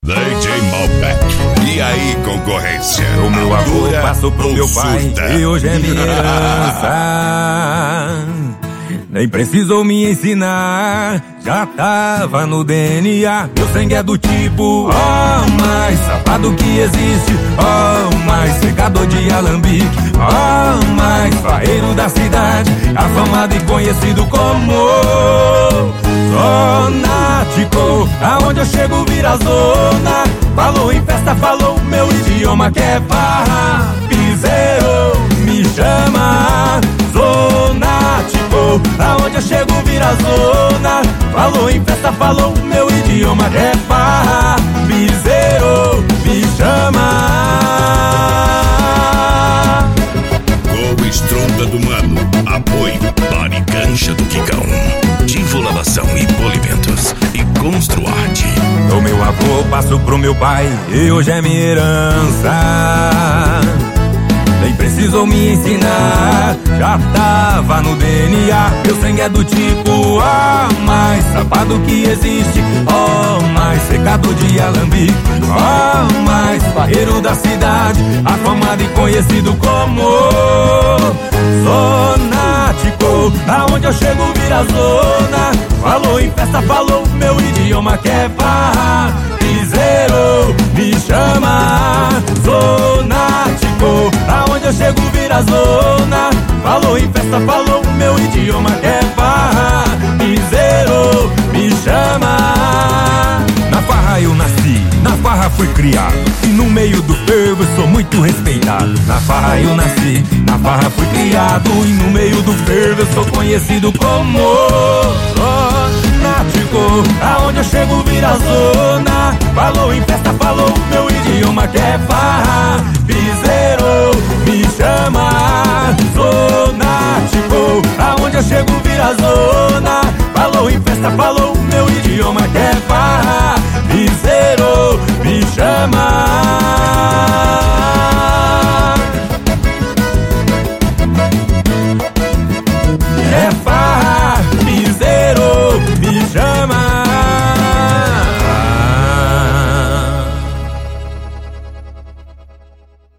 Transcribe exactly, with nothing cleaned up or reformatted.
D J Malbec. E aí, concorrência? O meu avô passou pro meu pai e hoje é minha herança. Nem precisou me ensinar, já tava no D N A. Meu sangue é do tipo, ó, mais safado que existe, ó, mais secador de alambique, ó, mais faeiro da cidade, afamado e conhecido como Zonático. Aonde eu chego vira zona, falou em festa, falou meu idioma que é farra, piseiro, me chama Zonático. Aonde eu chego vira zona, falou em festa, falou meu idioma que é farra, piseiro, me chama. Com Estronda do Mano, apoio Baricancha do Quicão, Divo Lavação e Polimentos e Construarte. O meu avô passou pro meu pai e hoje é minha herança. Nem precisou me ensinar, já tava no D N A. Meu sangue é do tipo, ó, mais safado que existe, ó, mais secador de alambique, ó, mais barreiro da cidade, afamado e conhecido como Zonático. Aonde eu chego vira zona, falou em festa, falou meu idioma que é farra, piseiro, me chama Zonático. Aonde eu chego vira zona, falou em festa, falou meu idioma que é farra, piseiro, me chama. Na farra eu nasci, na farra fui criado, e no meio do fervo eu sou muito respeitado. Na farra eu nasci, na farra fui criado, e no meio do fervo eu sou conhecido como Zonático. Aonde eu chego vira zona, falou em festa, falou meu idioma que é farra, piseiro, me chama Zonático. Aonde eu chego vira zona, falou em festa, falou